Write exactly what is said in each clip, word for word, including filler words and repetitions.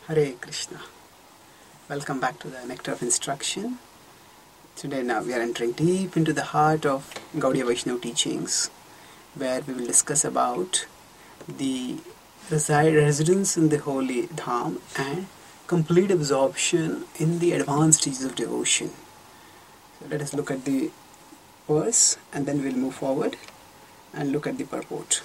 Hare Krishna. Welcome back to the Nectar of Instruction. Today now we are entering deep into the heart of Gaudiya Vaishnava teachings, where we will discuss about the reside, residence in the holy Dham and complete absorption in the advanced stages of devotion. So let us look at the verse and then we'll move forward and look at the purport.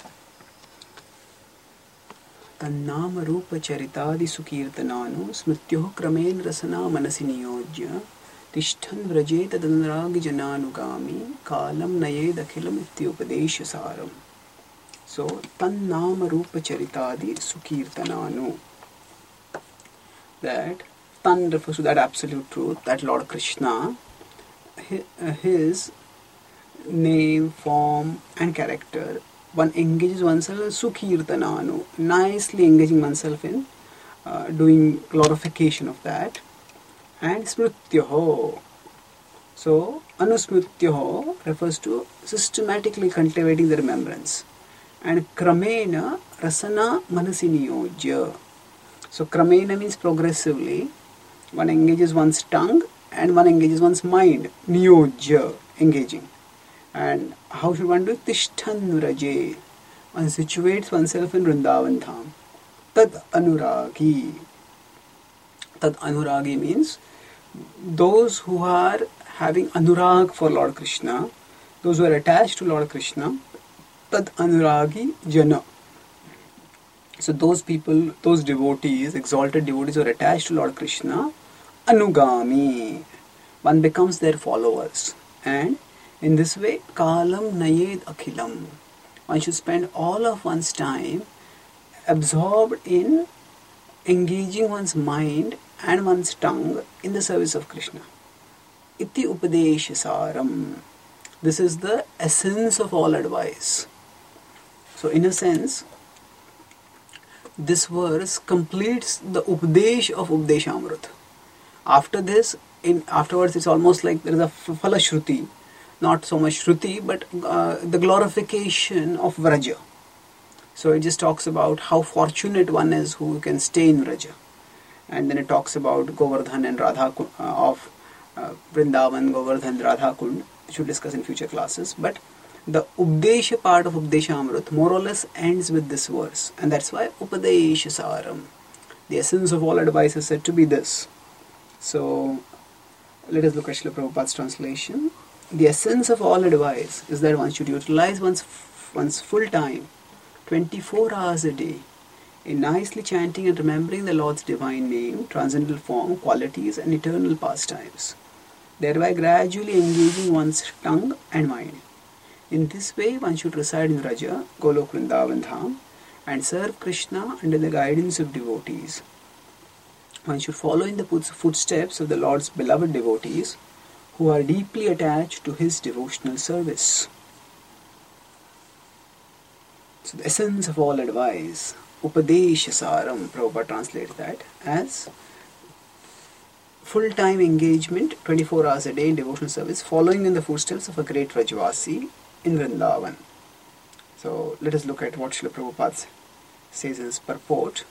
तन्नाम रूप चरितादि सुकीर्तनानु स्मृत्योः क्रमेण रसना मनसि नियोज्य तिष्ठन् व्रजेत तदनुरागि जनानुगामी कालं नयेदखिलम् इत्युपदेशसारम्. So तन्नाम रूप चरितादि सुकीर्तनानु, that Tan refers to that absolute truth, that Lord Krishna, his name, form and character. One engages oneself sukirtananu, nicely engaging oneself in uh, doing glorification of that. And smrityoho, so anusmrityoho refers to systematically cultivating the remembrance. And kramena rasana manasi niyojya, so kramena means progressively. One engages one's tongue and one engages one's mind, niyojya, engaging. And how should one do it? Tishthan vraje. One situates oneself in Vrindavan Dham. Tad anuragi. Tad anuragi means those who are having anurag for Lord Krishna, those who are attached to Lord Krishna. Tad anuragi jana. So those people, those devotees, exalted devotees who are attached to Lord Krishna, anugami. One becomes their followers. And in this way, kalam nayed akhilam. One should spend all of one's time absorbed in engaging one's mind and one's tongue in the service of Krishna. Iti upadeshasaram. This is the essence of all advice. So in a sense, this verse completes the Upadesh of Updeshamrut. After this, in afterwards it's almost like there is a Phalashruti. Not so much Shruti, but uh, the glorification of Vraja. So it just talks about how fortunate one is who can stay in Vraja. And then it talks about Govardhan and Radha uh, of uh, Vrindavan, Govardhan, Radha Kund, which we'll discuss in future classes. But the Updesha part of Updeshamrut more or less ends with this verse. And that's why Upadesha Saram. The essence of all advice is said to be this. So let us look at Srila Prabhupada's translation. The essence of all advice is that one should utilize one's, one's full time, twenty-four hours a day, in nicely chanting and remembering the Lord's divine name, transcendental form, qualities and eternal pastimes, thereby gradually engaging one's tongue and mind. In this way, one should reside in Vraja, Golok Vrindavan Dham, and serve Krishna under the guidance of devotees. One should follow in the footsteps of the Lord's beloved devotees, who are deeply attached to his devotional service. So the essence of all advice, Upadeshasaram, Prabhupada translates that as full-time engagement, twenty-four hours a day in devotional service, following in the footsteps of a great Vrajavasi in Vrindavan. So let us look at what Srila Prabhupada says in his purport.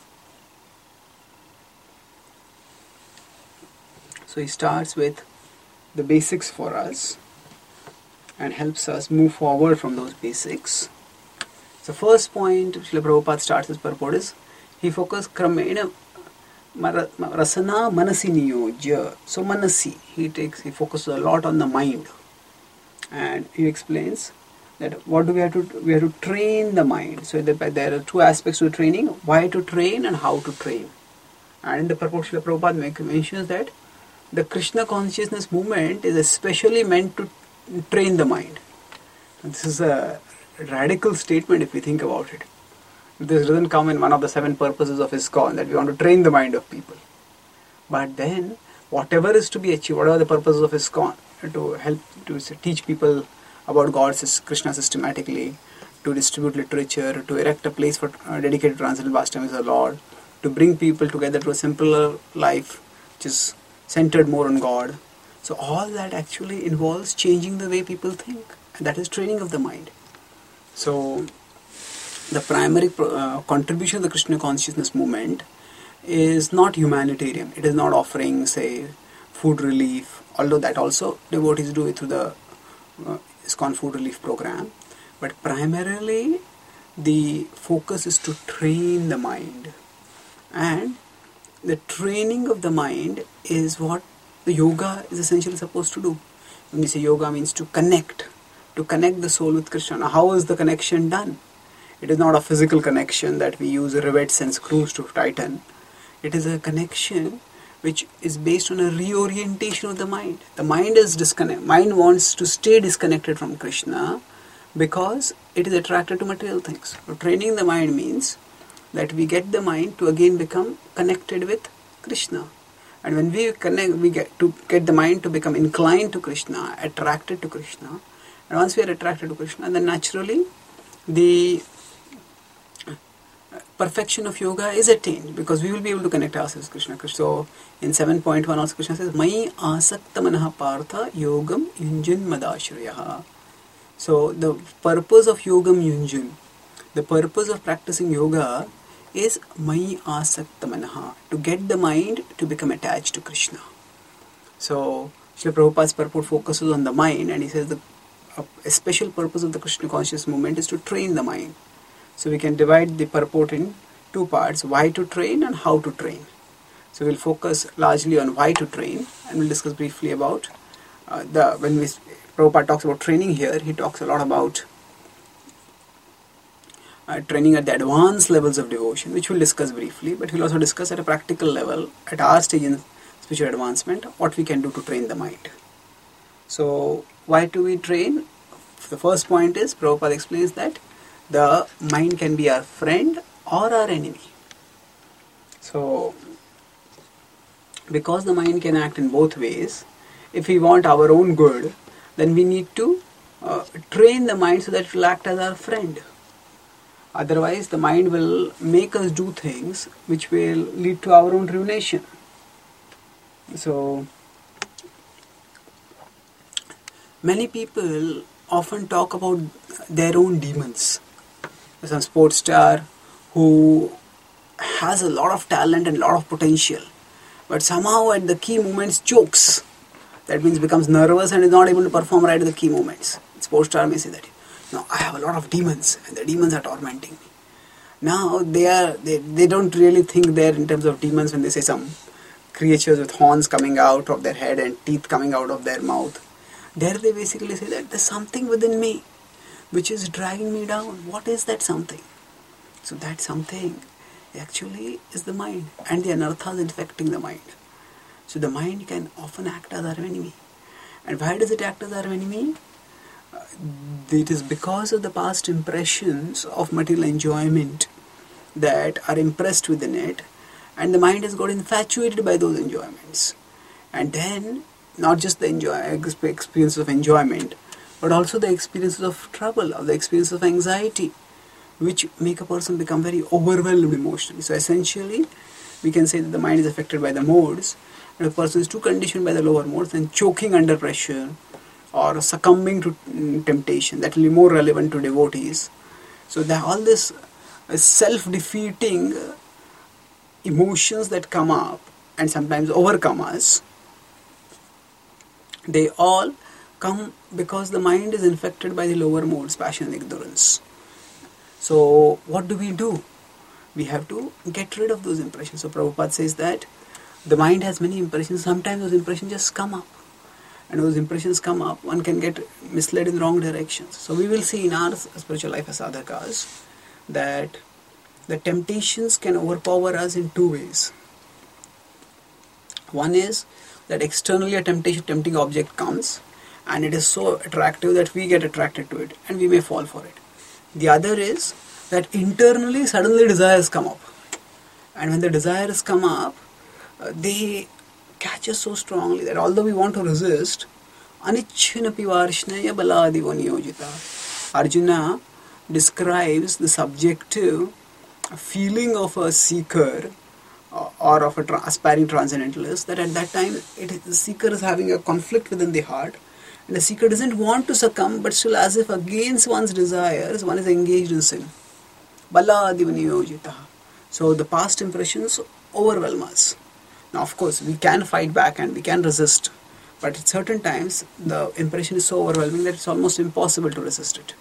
So he starts with the basics for us and helps us move forward from those basics. So first point Srila Prabhupada starts his purport is he focused kramena rasana manasi niyojya. So manasi, he takes he focuses a lot on the mind, and he explains that what do we have to we have to train the mind. So there are two aspects to training: why to train and how to train. And in the purport Srila Prabhupada mentions that the Krishna consciousness movement is especially meant to train the mind. And this is a radical statement if we think about it. This doesn't come in one of the seven purposes of ISKCON, that we want to train the mind of people. But then, whatever is to be achieved, whatever the purposes of ISKCON, to help to teach people about God, Krishna systematically, to distribute literature, to erect a place for uh, dedicated transcendental pastimes of the Lord, to bring people together to a simpler life, which is centered more on God. So all that actually involves changing the way people think, and that is training of the mind. So the primary uh, contribution of the Krishna consciousness movement is not humanitarian. It is not offering, say, food relief, although that also devotees do it through the uh, ISKCON food relief program. But primarily, the focus is to train the mind. And the training of the mind is what the yoga is essentially supposed to do. When we say yoga means to connect, to connect the soul with Krishna. Now, how is the connection done? It is not a physical connection that we use rivets and screws to tighten. It is a connection which is based on a reorientation of the mind. The mind is disconnected. Mind wants to stay disconnected from Krishna because it is attracted to material things. So training the mind means that we get the mind to again become connected with Krishna. And when we connect, we get to get the mind to become inclined to Krishna, attracted to Krishna. And once we are attracted to Krishna, then naturally the perfection of yoga is attained because we will be able to connect ourselves to Krishna. So in seven point one also Krishna says, Mai asakta manaha partha yogam yunjan madashrayaha. So the purpose of yogam yunjan, the purpose of practicing yoga is Mai asakta manaha, to get the mind to become attached to Krishna. So Srila Prabhupada's purport focuses on the mind, and he says the a special purpose of the Krishna conscious movement is to train the mind. So we can divide the purport in two parts, why to train and how to train. So we'll focus largely on why to train, and we'll discuss briefly about uh, the, when we, Prabhupada talks about training here, he talks a lot about uh, training at the advanced levels of devotion, which we'll discuss briefly, but we'll also discuss at a practical level, at our stage in spiritual advancement, what we can do to train the mind. So why do we train? The first point is, Prabhupada explains that the mind can be our friend or our enemy. So, because the mind can act in both ways, if we want our own good, then we need to uh, train the mind so that it will act as our friend. Otherwise, the mind will make us do things which will lead to our own ruination. So, many people often talk about their own demons. Some sports star who has a lot of talent and a lot of potential, but somehow at the key moments chokes. That means becomes nervous and is not able to perform right at the key moments. Sports star may say that, no, I have a lot of demons and the demons are tormenting me. Now they are they, they don't really think there in terms of demons when they say some creatures with horns coming out of their head and teeth coming out of their mouth. There they basically say that there's something within me which is dragging me down. What is that something? So that something actually is the mind, and the anartha is infecting the mind. So the mind can often act as our enemy. And why does it act as our enemy? Uh, it is because of the past impressions of material enjoyment that are impressed within it, and the mind has got infatuated by those enjoyments. And then, not just the enjoy, experience of enjoyment, but also the experiences of trouble, or the experiences of anxiety, which make a person become very overwhelmed emotionally. So essentially, we can say that the mind is affected by the modes, and a person is too conditioned by the lower modes and choking under pressure, or succumbing to temptation. That will be more relevant to devotees. So that all this self-defeating emotions that come up and sometimes overcome us, they all come because the mind is infected by the lower modes, passion and ignorance. So what do we do? We have to get rid of those impressions. So Prabhupada says that the mind has many impressions. Sometimes those impressions just come up. And those impressions come up, one can get misled in wrong directions. So we will see in our spiritual life as sadhakas that the temptations can overpower us in two ways. One is that externally a temptation, tempting object comes, and it is so attractive that we get attracted to it and we may fall for it. The other is that internally suddenly desires come up, and when the desires come up, uh, they catch us so strongly that although we want to resist, anichchanapi varshnaya baladivo niyojita. Arjuna describes the subjective feeling of a seeker uh, or of a tra- aspiring transcendentalist, that at that time it is, the seeker is having a conflict within the heart, and the seeker doesn't want to succumb, but still as if against one's desires one is engaged in sin. Baladivo niyojita. So the past impressions overwhelm us. Now, of course, we can fight back and we can resist, but at certain times the impression is so overwhelming that it's almost impossible to resist it.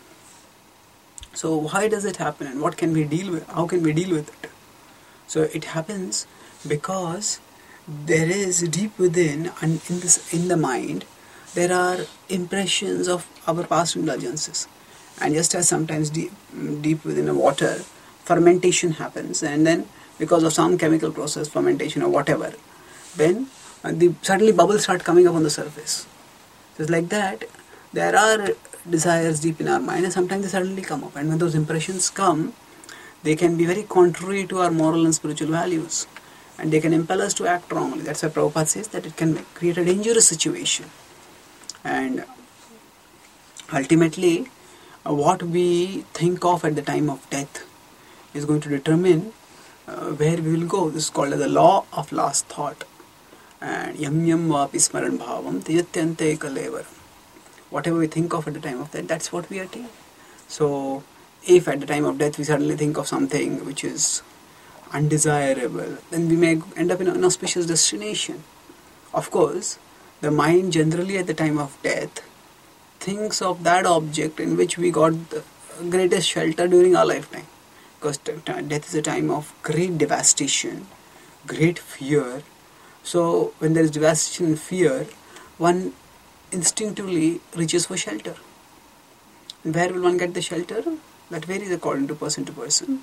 So why does it happen, and what can we deal with? How can we deal with it? So it happens because there is deep within and in this in the mind there are impressions of our past indulgences, and just as sometimes deep deep within the water fermentation happens, and then because of some chemical process, fermentation or whatever, then uh, the suddenly bubbles start coming up on the surface. So it's like that. There are desires deep in our mind, and sometimes they suddenly come up, and when those impressions come, they can be very contrary to our moral and spiritual values, and they can impel us to act wrongly. That's why Prabhupada says that it can create a dangerous situation, and ultimately uh, what we think of at the time of death is going to determine uh, where we will go. This is called as the law of last thought. And yam yam vapi smaran bhavam tijatyante kalevaram. Whatever we think of at the time of death, that's what we attain. So if at the time of death we suddenly think of something which is undesirable, then we may end up in an inauspicious destination. Of course, the mind generally at the time of death thinks of that object in which we got the greatest shelter during our lifetime. Because death is a time of great devastation, great fear. So when there is devastation and fear, one instinctively reaches for shelter. And where will one get the shelter? That varies according to person to person.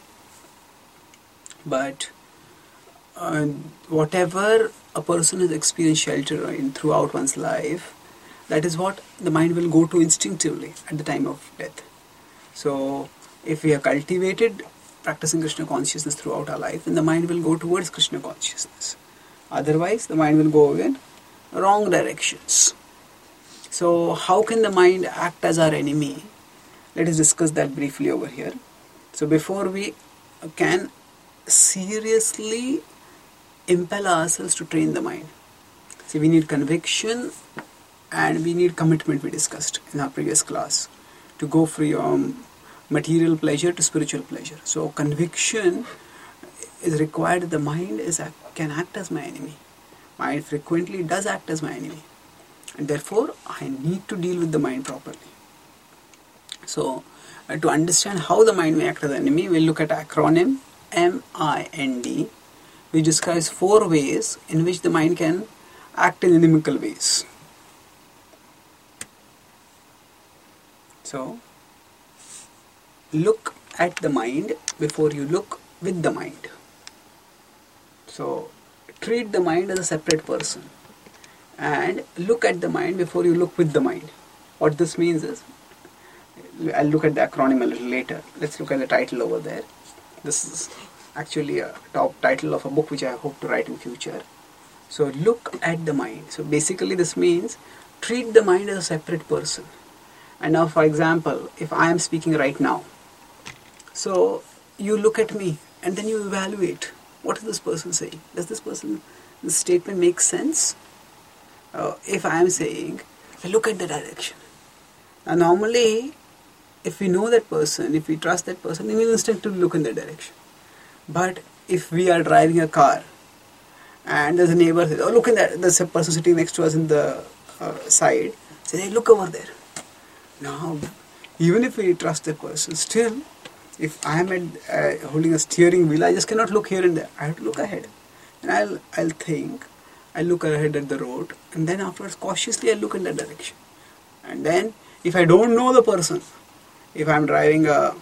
But uh, whatever a person has experienced shelter in throughout one's life, that is what the mind will go to instinctively at the time of death. So if we have cultivated practicing Krishna consciousness throughout our life, then the mind will go towards Krishna consciousness. Otherwise, the mind will go in wrong directions. So how can the mind act as our enemy? Let us discuss that briefly over here. So before we can seriously impel ourselves to train the mind, see, we need conviction and we need commitment, we discussed in our previous class, to go from material pleasure to spiritual pleasure. So conviction is required that the mind is can act as my enemy. Mind frequently does act as my enemy, and therefore I need to deal with the mind properly. So uh, to understand how the mind may act as an enemy, we'll look at acronym M I N D, which describes four ways in which the mind can act in inimical ways. So look at the mind before you look with the mind. So treat the mind as a separate person and look at the mind before you look with the mind. What this means is, I'll look at the acronym a little later. Let's look at the title over there. This is actually a top title of a book which I hope to write in future. So look at the mind. So basically this means treat the mind as a separate person. And now, for example, if I am speaking right now, so you look at me and then you evaluate, what is this person saying? Does this person, this statement make sense? Uh, if I am saying, look at the direction. Now normally, if we know that person, if we trust that person, we will instinctively look in that direction. But if we are driving a car and there's a neighbor says, oh, look in that, there's a person sitting next to us in the uh, side, say, hey, look over there. Now, even if we trust the person, still, if I am at, uh, holding a steering wheel, I just cannot look here and there. I have to look ahead. And I'll, I'll think, I look ahead at the road, and then afterwards cautiously I look in that direction. And then, if I don't know the person, if I'm driving a,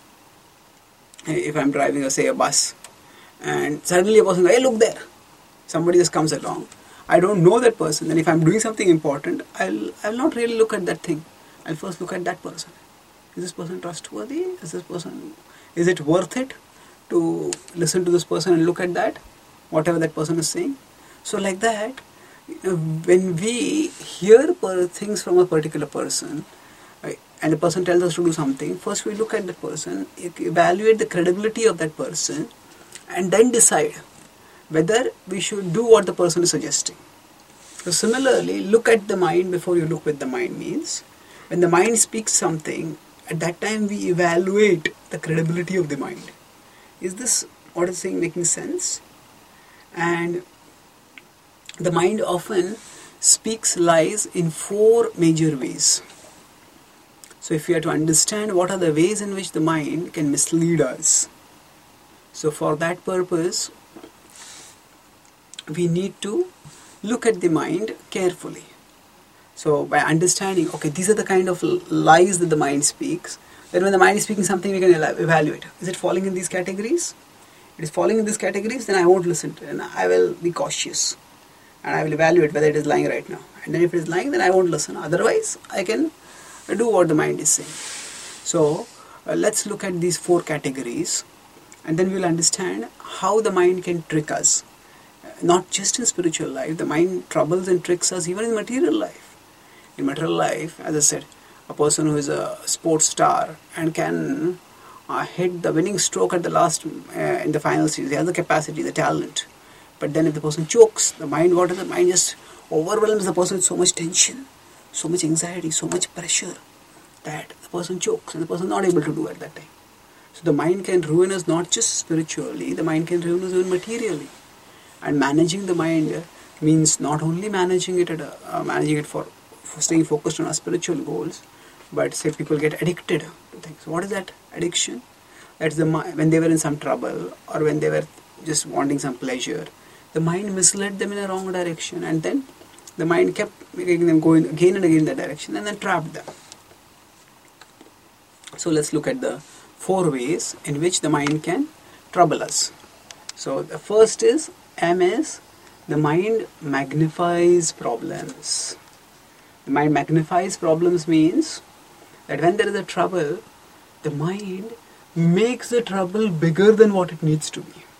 if I'm driving a, say a bus, and suddenly a person goes, hey, look there. Somebody just comes along. I don't know that person. Then if I'm doing something important, I'll, I'll not really look at that thing. I'll first look at that person. Is this person trustworthy? Is this person, is it worth it to listen to this person and look at that, whatever that person is saying? So like that, when we hear things from a particular person, right, and the person tells us to do something, first we look at that person, evaluate the credibility of that person, and then decide whether we should do what the person is suggesting. So similarly, look at the mind before you look with the mind means, when the mind speaks something, at that time we evaluate the credibility of the mind. Is this what it's saying making sense? And the mind often speaks lies in four major ways. So if we are to understand what are the ways in which the mind can mislead us, so for that purpose, we need to look at the mind carefully. So by understanding, okay, these are the kind of lies that the mind speaks, then when the mind is speaking something, we can evaluate. Is it falling in these categories? It is falling in these categories, then I won't listen to it, and I will be cautious. And I will evaluate whether it is lying right now. And then if it is lying, then I won't listen. Otherwise, I can do what the mind is saying. So uh, let's look at these four categories, and then we'll understand how the mind can trick us. Not just in spiritual life, the mind troubles and tricks us even in material life. In material life, as I said, a person who is a sports star and can uh, hit the winning stroke at the last, uh, in the final series, he has the capacity, the talent. But then if the person chokes, the mind, what is the mind just overwhelms the person with so much tension, so much anxiety, so much pressure, that the person chokes and the person is not able to do at that time. So the mind can ruin us not just spiritually, the mind can ruin us even materially. And managing the mind means not only managing it at a, uh, managing it for, for staying focused on our spiritual goals, but say people get addicted to things. What is that addiction? That's the when they were in some trouble or when they were just wanting some pleasure, the mind misled them in a wrong direction, and then the mind kept making them go in again and again in that direction and then trapped them. So let's look at the four ways in which the mind can trouble us. So the first is, M is, the mind magnifies problems. The mind magnifies problems means that when there is a trouble, the mind makes the trouble bigger than what it needs to be.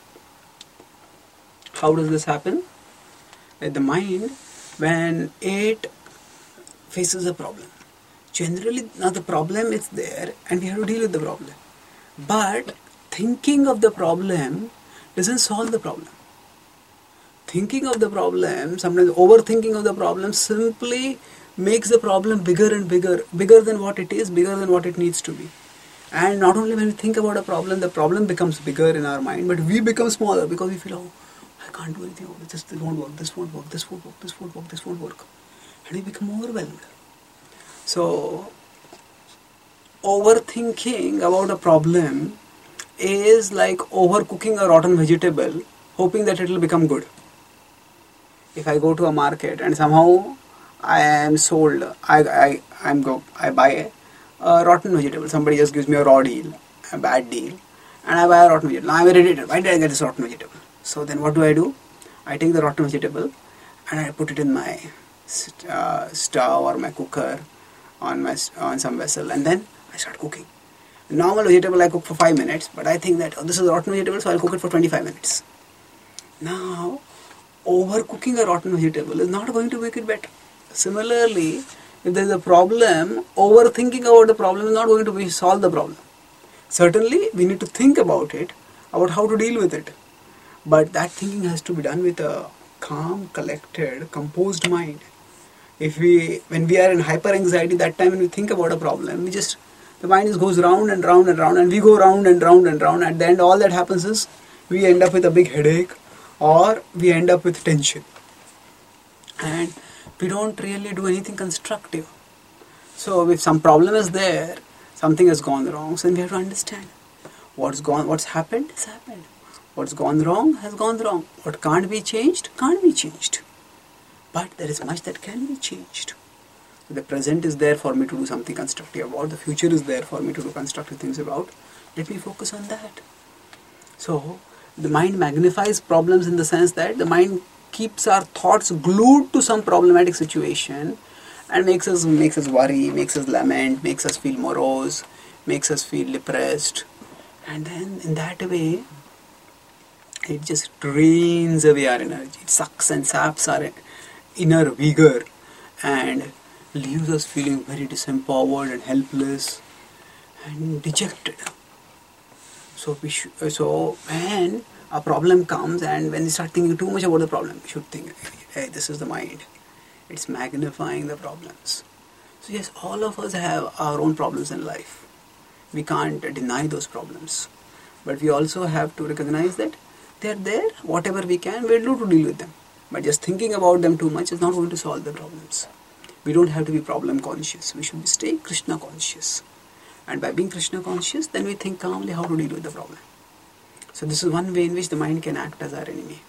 How does this happen? That the mind, when it faces a problem, generally now the problem is there and we have to deal with the problem. But thinking of the problem doesn't solve the problem. Thinking of the problem, sometimes overthinking of the problem simply makes the problem bigger and bigger, bigger than what it is, bigger than what it needs to be. And not only when we think about a problem, the problem becomes bigger in our mind, but we become smaller because we feel, oh, I can't do anything about this, this won't work, this won't work, this won't work, this won't work, this won't work. And we become overwhelmed. So, overthinking about a problem is like overcooking a rotten vegetable, hoping that it will become good. If I go to a market and somehow I am sold, I I I'm go I buy a, a rotten vegetable. Somebody just gives me a raw deal, a bad deal, and I buy a rotten vegetable. Now I'm irritated. Why did I get this rotten vegetable? So then what do I do? I take the rotten vegetable and I put it in my uh, stove or my cooker on my on some vessel, and then I start cooking. A normal vegetable I cook for five minutes, but I think that oh, this is a rotten vegetable, so I'll cook it for twenty-five minutes. Now, overcooking a rotten vegetable is not going to make it better. Similarly, if there is a problem, overthinking about the problem is not going to be solve the problem. Certainly, we need to think about it, about how to deal with it. But that thinking has to be done with a calm, collected, composed mind. If we, when we are in hyper anxiety, that time when we think about a problem, we just, the mind just goes round and round and round, and we go round and round and round. At the end, all that happens is we end up with a big headache, or we end up with tension. And we don't really do anything constructive. So if some problem is there, something has gone wrong, so then we have to understand what's gone, what's happened has happened. What's gone wrong has gone wrong. What can't be changed can't be changed. But there is much that can be changed. The present is there for me to do something constructive about. The future is there for me to do constructive things about. Let me focus on that. So, the mind magnifies problems in the sense that the mind keeps our thoughts glued to some problematic situation and makes us makes us worry, makes us lament, makes us feel morose, makes us feel depressed. And then in that way, it just drains away our energy. It sucks and saps our inner vigor and leaves us feeling very disempowered and helpless and dejected. So we should, so when a problem comes and when we start thinking too much about the problem, we should think, hey, this is the mind. It's magnifying the problems. So yes, all of us have our own problems in life. We can't deny those problems. But we also have to recognize that they're there, whatever we can, we'll do to deal with them. But just thinking about them too much is not going to solve the problems. We don't have to be problem conscious. We should stay Krishna conscious. And by being Krishna conscious, then we think calmly how to deal with the problem. So this is one way in which the mind can act as our enemy.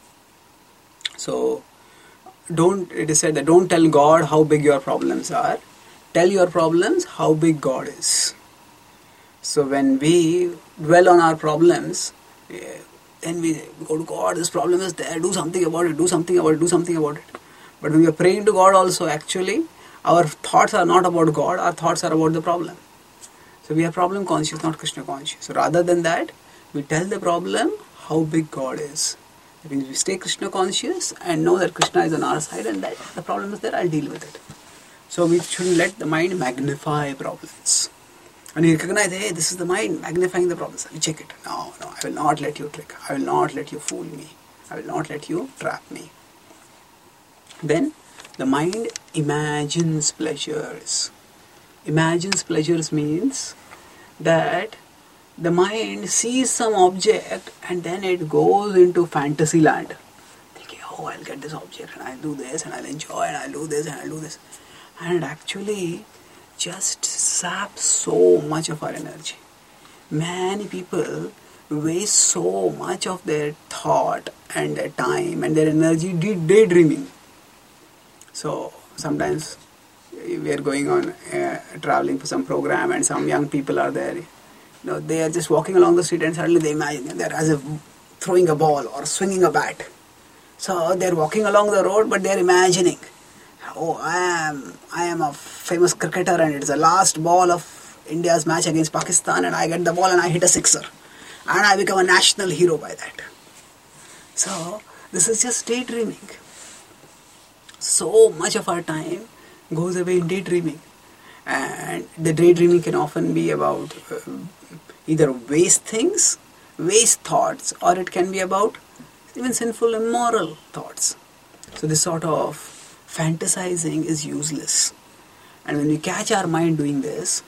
So don't, it is said that don't tell God how big your problems are. Tell your problems how big God is. So when we dwell on our problems, then we go to God, this problem is there, do something about it, do something about it, do something about it. But when we are praying to God also, actually, our thoughts are not about God, our thoughts are about the problem. So we are problem conscious, not Krishna conscious. So rather than that, we tell the problem how big God is. That means we stay Krishna conscious and know that Krishna is on our side and that the problem is there, I'll deal with it. So we shouldn't let the mind magnify problems. And you recognize, hey, this is the mind magnifying the problems. You check it. No, no, I will not let you trick. I will not let you fool me. I will not let you trap me. Then the mind imagines pleasures. Imagines pleasures means that the mind sees some object and then it goes into fantasy land. Thinking, oh, I'll get this object and I'll do this and I'll enjoy and I'll do this and I'll do this. And actually just saps so much of our energy. Many people waste so much of their thought and their time and their energy daydreaming. So sometimes we are going on uh, traveling for some program and some young people are there. You know, they are just walking along the street and suddenly they imagine they're as if throwing a ball or swinging a bat. So they're walking along the road but they're imagining, oh, I am I am a famous cricketer and it's the last ball of India's match against Pakistan and I get the ball and I hit a sixer. And I become a national hero by that. So this is just daydreaming. So much of our time goes away in daydreaming. And the daydreaming can often be about uh, either waste things, waste thoughts, or it can be about even sinful, immoral thoughts. So this sort of fantasizing is useless. And when we catch our mind doing this,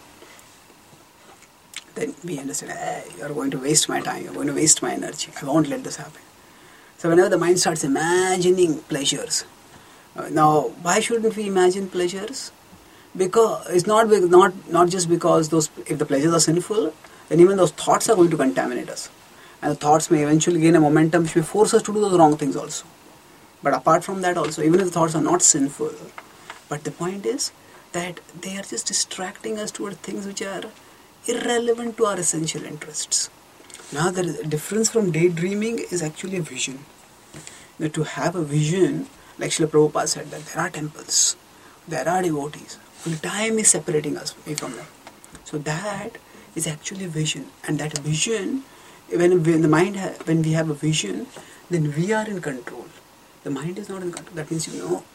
then we understand, hey, you're going to waste my time, you're going to waste my energy, I won't let this happen. So whenever the mind starts imagining pleasures, uh, now why shouldn't we imagine pleasures? Because it's not not not just because those if the pleasures are sinful, then even those thoughts are going to contaminate us. And the thoughts may eventually gain a momentum which may force us to do those wrong things also. But apart from that also, even if the thoughts are not sinful, but the point is that they are just distracting us toward things which are irrelevant to our essential interests. Now the difference from daydreaming is actually a vision. Now, to have a vision, like Srila Prabhupada said, that there are temples, there are devotees, only time is separating us away from them. So that is actually vision, and that vision, when, when the mind, ha- when we have a vision, then we are in control. The mind is not in control. That means, you know,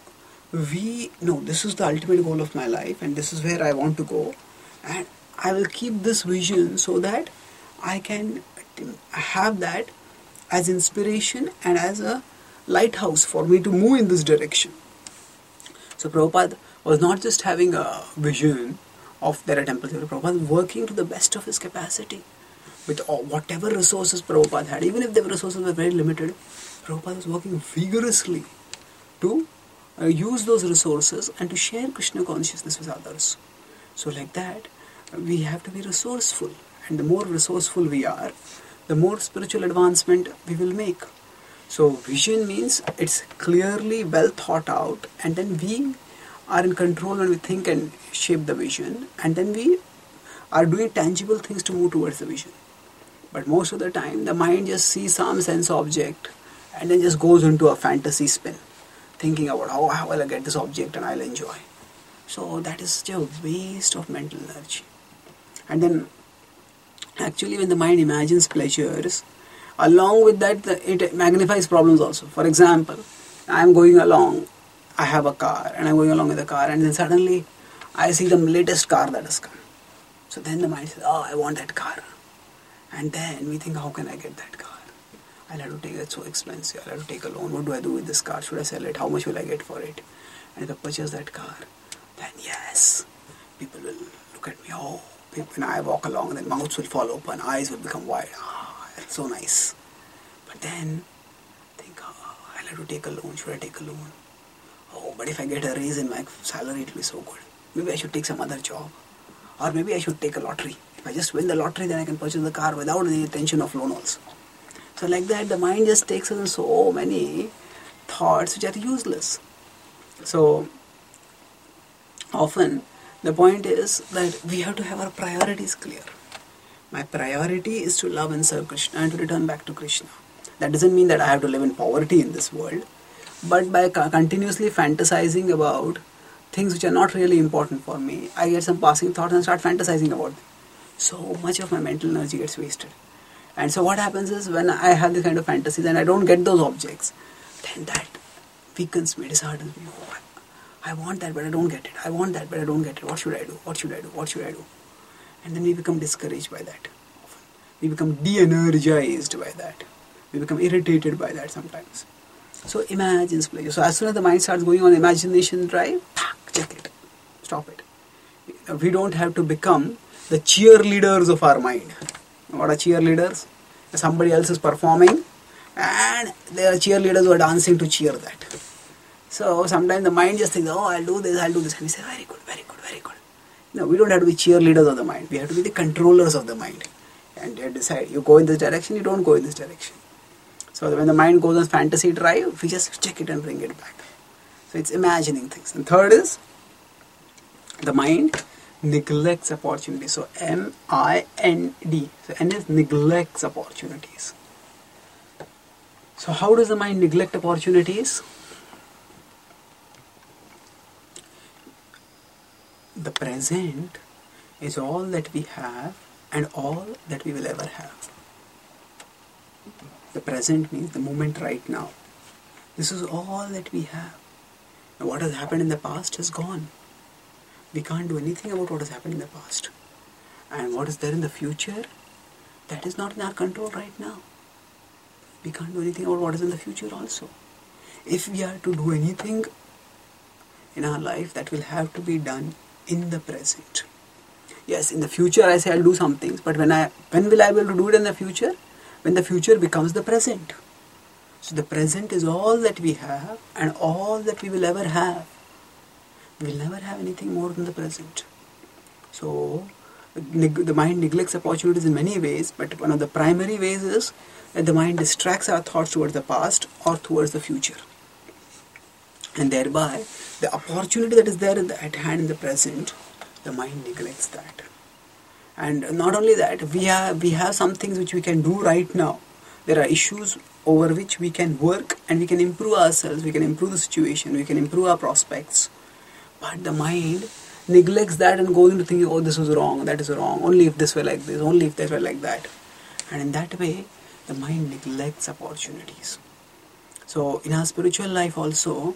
we know this is the ultimate goal of my life, and this is where I want to go, and I will keep this vision so that I can have that as inspiration and as a lighthouse for me to move in this direction. So Prabhupada was not just having a vision of there are temples. Prabhupada was working to the best of his capacity with all, whatever resources Prabhupada had. Even if the resources were very limited, Prabhupada was working vigorously to uh, use those resources and to share Krishna consciousness with others. So like that, we have to be resourceful, and the more resourceful we are, the more spiritual advancement we will make. So vision means it's clearly well thought out, and then we are in control when we think and shape the vision, and then we are doing tangible things to move towards the vision. But most of the time the mind just sees some sense object and then just goes into a fantasy spin, thinking about how, how will I get this object and I'll enjoy. So that is such a waste of mental energy. And then actually when the mind imagines pleasures, along with that it magnifies problems also. For example, I am going along, I have a car and I'm going along with the car, and then suddenly I see the latest car that has come. So then the mind says, oh, I want that car. And then we think, how can I get that car? I'll have to take it, it's so expensive, I'll have to take a loan. What do I do with this car? Should I sell it? How much will I get for it? And if I purchase that car, then yes, people will look at me, oh, when I walk along, then mouths will fall open, eyes will become wide. Ah, it's so nice. But then think, oh, I'll have to take a loan. Should I take a loan? Oh, but if I get a raise in my salary, it will be so good. Maybe I should take some other job. Or maybe I should take a lottery. If I just win the lottery, then I can purchase the car without any tension of loan also. So like that, the mind just takes us in so many thoughts which are useless. So often the point is that we have to have our priorities clear. My priority is to love and serve Krishna and to return back to Krishna. That doesn't mean that I have to live in poverty in this world, but by continuously fantasizing about things which are not really important for me, I get some passing thoughts and start fantasizing about them. So much of my mental energy gets wasted. And so what happens is, when I have this kind of fantasies and I don't get those objects, then that weakens me, disheartens me. Oh, I want that but I don't get it. I want that but I don't get it. What should I do? What should I do? What should I do? And then we become discouraged by that. We become de-energized by that. We become irritated by that sometimes. So imagine pleasure. So as soon as the mind starts going on imagination drive, check it. Stop it. We don't have to become the cheerleaders of our mind. What are cheerleaders? Somebody else is performing and there are cheerleaders who are dancing to cheer that. So sometimes the mind just thinks, oh, I'll do this, I'll do this. And we say, very good, very good, very good. No, we don't have to be cheerleaders of the mind. We have to be the controllers of the mind. And you decide, you go in this direction, you don't go in this direction. So when the mind goes on fantasy drive, we just check it and bring it back. So it's imagining things. And third is, the mind neglects opportunities. So M I N D. So N is neglects opportunities. So how does the mind neglect opportunities? The present is all that we have and all that we will ever have. The present means the moment right now. This is all that we have. Now what has happened in the past has gone. We can't do anything about what has happened in the past. And what is there in the future, that is not in our control right now. We can't do anything about what is in the future also. If we are to do anything in our life, that will have to be done in the present. Yes, in the future I say I'll do some things, but when I when will I be able to do it in the future? When the future becomes the present. So the present is all that we have and all that we will ever have. We will never have anything more than the present. So the mind neglects opportunities in many ways, but one of the primary ways is that the mind distracts our thoughts towards the past or towards the future. And thereby, the opportunity that is there in the, at hand in the present, the mind neglects that. And not only that, we have, we have some things which we can do right now. There are issues over which we can work and we can improve ourselves, we can improve the situation, we can improve our prospects. But the mind neglects that and goes into thinking, oh, this was wrong, that is wrong, only if this were like this, only if that were like that. And in that way, the mind neglects opportunities. So in our spiritual life also,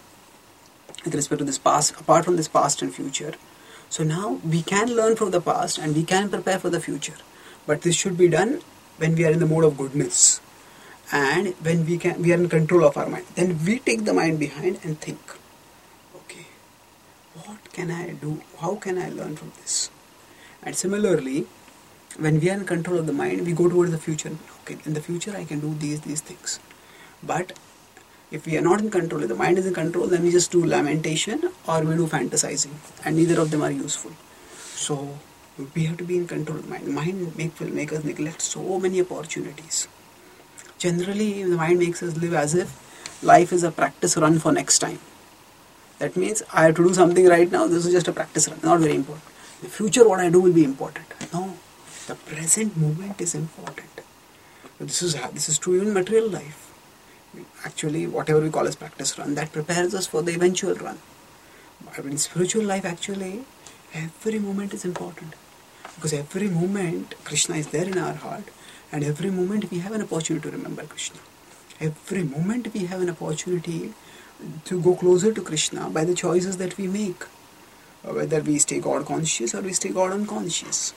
with respect to this past, apart from this past and future, so now we can learn from the past and we can prepare for the future. But this should be done when we are in the mode of goodness and when we can we are in control of our mind. Then we take the mind behind and think, okay, what can I do? How can I learn from this? And similarly, when we are in control of the mind, we go towards the future. Okay, in the future I can do these, these things. But if we are not in control, if the mind is in control, then we just do lamentation or we do fantasizing, and neither of them are useful. So we have to be in control of the mind. The mind make, will make us neglect so many opportunities. Generally, the mind makes us live as if life is a practice run for next time. That means I have to do something right now, this is just a practice run, not very important. The future, what I do will be important. No, the present moment is important. This is, this is true in material life. Actually, whatever we call as practice run, that prepares us for the eventual run. But in spiritual life, actually, every moment is important. Because every moment, Krishna is there in our heart. And every moment we have an opportunity to remember Krishna. Every moment we have an opportunity to go closer to Krishna by the choices that we make. Whether we stay God conscious or we stay God unconscious.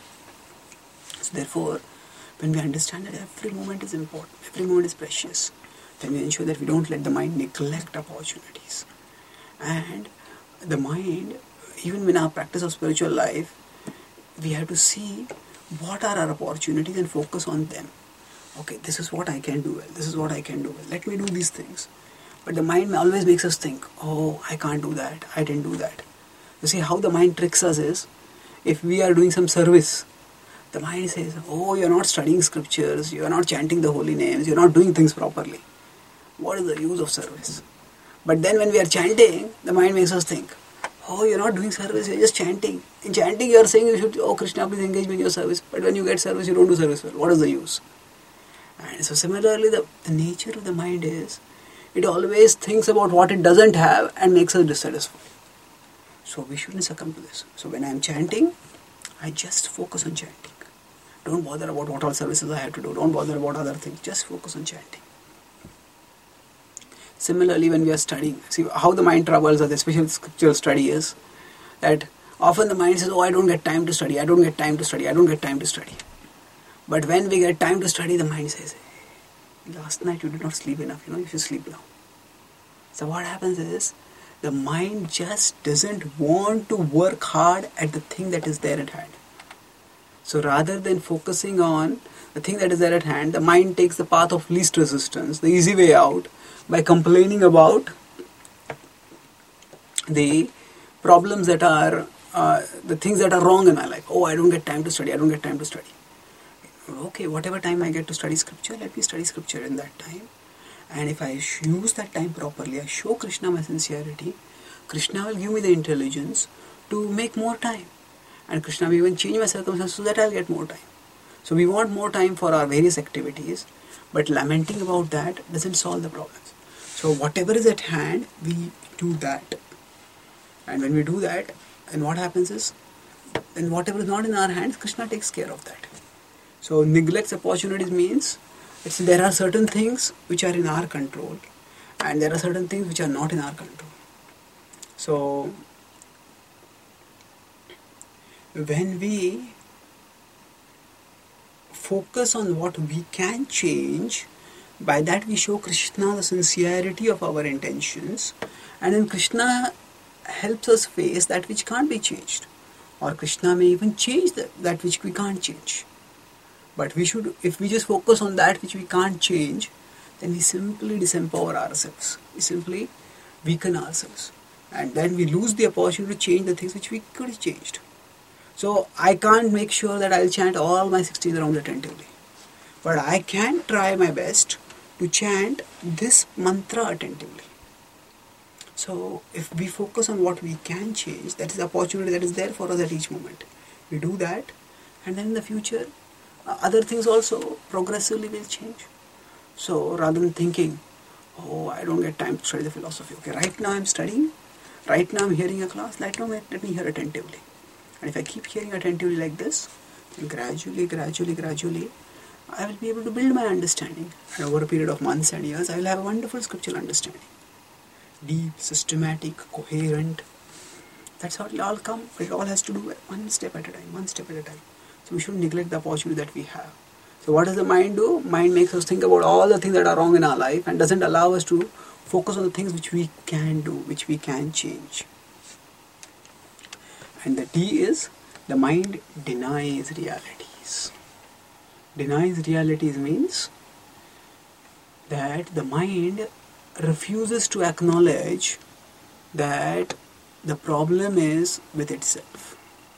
So therefore, when we understand that every moment is important, every moment is precious, then we ensure that we don't let the mind neglect opportunities. And the mind, even in our practice of spiritual life, we have to see what are our opportunities and focus on them. Okay, this is what I can do well, this is what I can do well, let me do these things. But the mind always makes us think, oh, I can't do that, I didn't do that. You see how the mind tricks us is, if we are doing some service, the mind says, oh, you're not studying scriptures, you're not chanting the holy names, you're not doing things properly. What is the use of service? But then when we are chanting, the mind makes us think, oh, you're not doing service, you're just chanting. In chanting, you're saying you should, oh, Krishna, please engage me in your service. But when you get service, you don't do service well. What is the use? And so similarly, the, the nature of the mind is, it always thinks about what it doesn't have and makes us dissatisfied. So we shouldn't succumb to this. So when I'm chanting, I just focus on chanting. Don't bother about what all services I have to do. Don't bother about other things. Just focus on chanting. Similarly, when we are studying, see how the mind troubles us, especially with scriptural study, is that often the mind says, oh, I don't get time to study, I don't get time to study, I don't get time to study. But when we get time to study, the mind says, hey, last night you did not sleep enough, you know, you should sleep now. So what happens is, the mind just doesn't want to work hard at the thing that is there at hand. So rather than focusing on the thing that is there at hand, the mind takes the path of least resistance, the easy way out, by complaining about the problems that are, uh, the things that are wrong in my life. Oh, I don't get time to study, I don't get time to study. Okay, whatever time I get to study scripture, let me study scripture in that time. And if I use that time properly, I show Krishna my sincerity, Krishna will give me the intelligence to make more time. And Krishna will even change my circumstances so that I'll get more time. So we want more time for our various activities, but lamenting about that doesn't solve the problems. So whatever is at hand, we do that. And when we do that, and what happens is, then whatever is not in our hands, Krishna takes care of that. So neglects opportunities means, it's, there are certain things which are in our control, and there are certain things which are not in our control. So when we focus on what we can change, by that we show Krishna the sincerity of our intentions, and then Krishna helps us face that which can't be changed, or Krishna may even change that, that which we can't change. But we should, if we just focus on that which we can't change, then we simply disempower ourselves, we simply weaken ourselves, and then we lose the opportunity to change the things which we could have changed. So I can't make sure that I'll chant all my sixteen rounds attentively, but I can try my best to chant this mantra attentively. So if we focus on what we can change, that is the opportunity that is there for us at each moment. We do that, and then in the future, uh, other things also progressively will change. So rather than thinking, oh, I don't get time to study the philosophy. Okay, right now I'm studying, right now I'm hearing a class, right now let me hear attentively. And if I keep hearing attentively like this, then gradually, gradually, gradually, I will be able to build my understanding. And over a period of months and years, I will have a wonderful scriptural understanding. Deep, systematic, coherent. That's how it will all come. But it all has to do one step at a time, one step at a time. So we shouldn't neglect the opportunity that we have. So what does the mind do? Mind makes us think about all the things that are wrong in our life and doesn't allow us to focus on the things which we can do, which we can change. And the D is, the mind denies realities. Denies realities means that the mind refuses to acknowledge that the problem is with itself.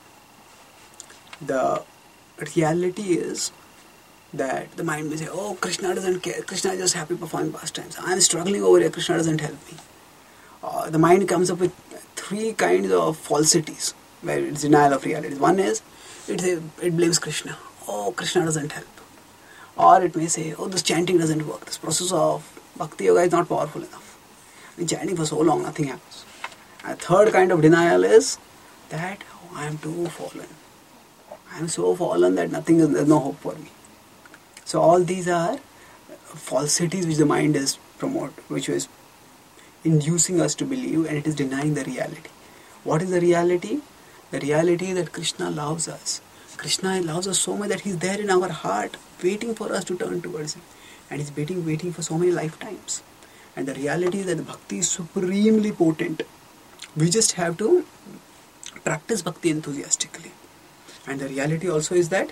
The reality is that the mind may say, oh, Krishna doesn't care, Krishna is just happy performing pastimes, I am struggling over here, Krishna doesn't help me. Uh, the mind comes up with three kinds of falsities where it's denial of realities. One is, it, say, it blames Krishna, oh, Krishna doesn't help. Or it may say, oh, this chanting doesn't work, this process of Bhakti Yoga is not powerful enough. I've been chanting for so long, nothing happens. A third kind of denial is that, oh, I am too fallen. I am so fallen that nothing is, there's no hope for me. So all these are falsities which the mind is promote, which is inducing us to believe, and it is denying the reality. What is the reality? The reality is that Krishna loves us. Krishna loves us so much that He's there in our heart, waiting for us to turn towards Him. And He's waiting, waiting for so many lifetimes. And the reality is that the bhakti is supremely potent. We just have to practice bhakti enthusiastically. And the reality also is that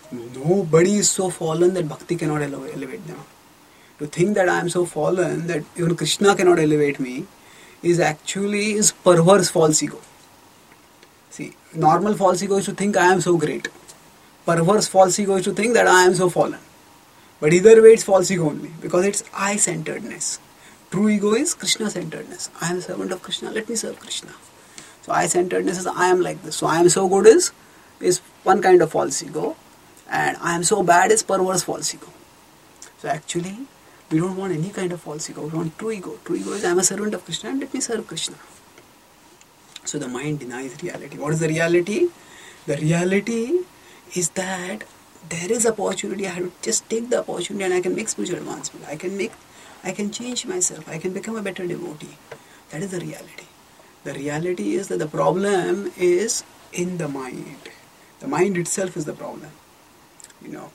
Nobody is so fallen that bhakti cannot ele- elevate them. To think that I am so fallen that even Krishna cannot elevate me is actually is perverse false ego. See, normal false ego is to think I am so great. Perverse false ego is to think that I am so fallen. But either way it's false ego only, because it's I-centeredness. True ego is Krishna-centeredness. I am a servant of Krishna, let me serve Krishna. So I-centeredness is I am like this. So I am so good is, is one kind of false ego, and I am so bad is perverse false ego. So actually, we don't want any kind of false ego. We want true ego. True ego is I am a servant of Krishna and let me serve Krishna. So the mind denies reality. What is the reality? The reality is that there is opportunity. I have to just take the opportunity and I can make spiritual advancement. I can make, I can change myself. I can become a better devotee. That is the reality. The reality is that the problem is in the mind. The mind itself is the problem. You know,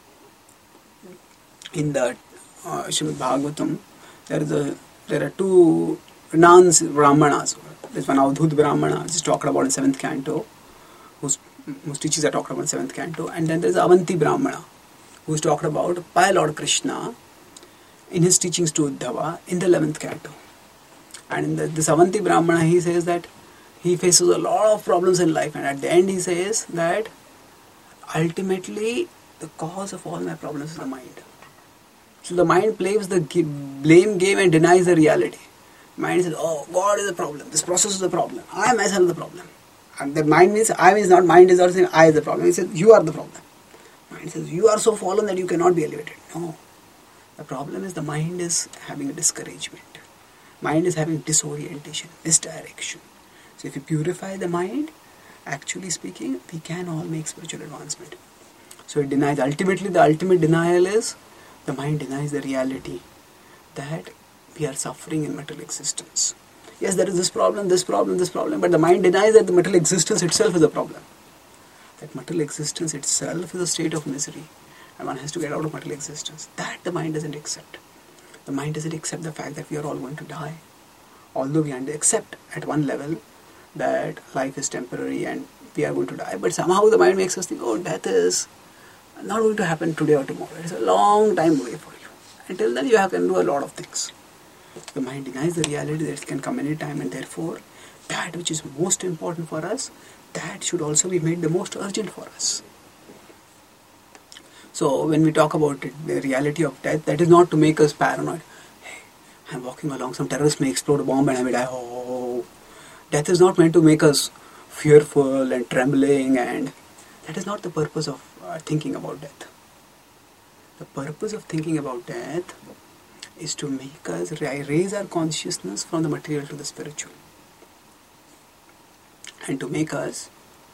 in the uh, Srimad Bhagavatam, there is a there are two nuns Brahmanas. There's one Avadhut Brahmana, which is talked about in seventh canto, whose whose teachings are talked about in seventh canto, and then there's Avanti Brahmana, who is talked about by Lord Krishna in his teachings to Uddhava in the eleventh canto. And in the, this Avanti Brahmana, he says that he faces a lot of problems in life, and at the end he says that ultimately the cause of all my problems is the mind. So the mind plays the blame game and denies the reality. Mind says, oh, God is the problem, this process is the problem, I myself the problem. And the mind means I is not, mind is not saying I is the problem. He says, you are the problem. Mind says, you are so fallen that you cannot be elevated. No. The problem is the mind is having a discouragement. Mind is having disorientation, misdirection. So if you purify the mind, actually speaking, we can all make spiritual advancement. So it denies, ultimately the ultimate denial is, the mind denies the reality that we are suffering in material existence. Yes, there is this problem, this problem, this problem, but the mind denies that the material existence itself is a problem. That material existence itself is a state of misery, and one has to get out of material existence. That the mind doesn't accept. The mind doesn't accept the fact that we are all going to die. Although we accept at one level that life is temporary and we are going to die, but somehow the mind makes us think, oh, death is not going to happen today or tomorrow. It's a long time away for you. Until then you have to do a lot of things. The mind denies the reality that it can come any time, and therefore that which is most important for us, that should also be made the most urgent for us. So when we talk about it, the reality of death, that is not to make us paranoid. Hey, I'm walking along, some terrorist may explode a bomb and I will die. Oh, death is not meant to make us fearful and trembling, and that is not the purpose of uh, thinking about death. The purpose of thinking about death is to make us raise our consciousness from the material to the spiritual, and to make us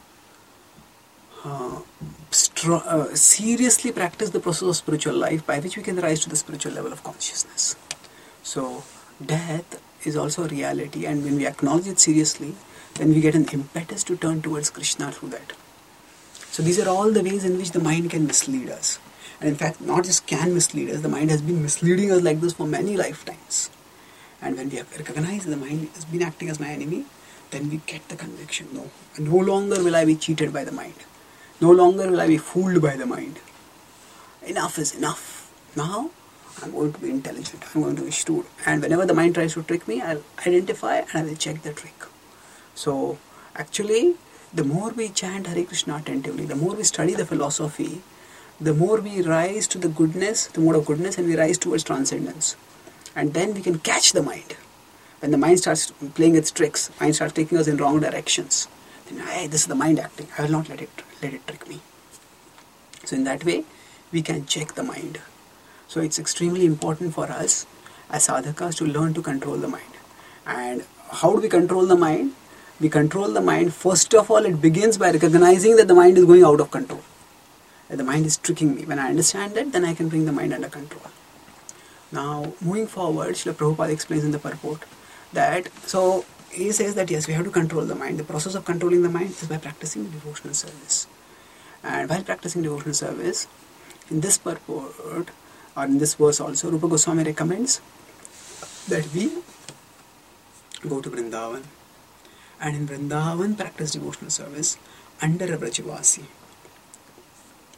uh, stro- uh, seriously practice the process of spiritual life, by which we can rise to the spiritual level of consciousness. So death is also a reality, and when we acknowledge it seriously, then we get an impetus to turn towards Krishna through that. So these are all the ways in which the mind can mislead us. And in fact, not just can mislead us, the mind has been misleading us like this for many lifetimes. And when we have recognized the mind has been acting as my enemy, then we get the conviction, no, no longer will I be cheated by the mind. No longer will I be fooled by the mind. Enough is enough. Now, I'm going to be intelligent, I'm going to be shrewd. And whenever the mind tries to trick me, I'll identify and I will check the trick. So, actually, the more we chant Hare Krishna attentively, the more we study the philosophy, the more we rise to the goodness, the mode of goodness, and we rise towards transcendence. And then we can catch the mind. When the mind starts playing its tricks, mind starts taking us in wrong directions, then, hey, this is the mind acting. I will not let it let it trick me. So in that way, we can check the mind. So it's extremely important for us as sadhakas to learn to control the mind. And how do we control the mind? We control the mind, first of all, it begins by recognizing that the mind is going out of control. That the mind is tricking me. When I understand that, then I can bring the mind under control. Now, moving forward, Srila Prabhupada explains in the purport that, so he says that yes, we have to control the mind. The process of controlling the mind is by practicing devotional service. And while practicing devotional service, in this purport, or in this verse also, Rupa Goswami recommends that we go to Vrindavan, and in Vrindavan practice devotional service under a Vrajavasi.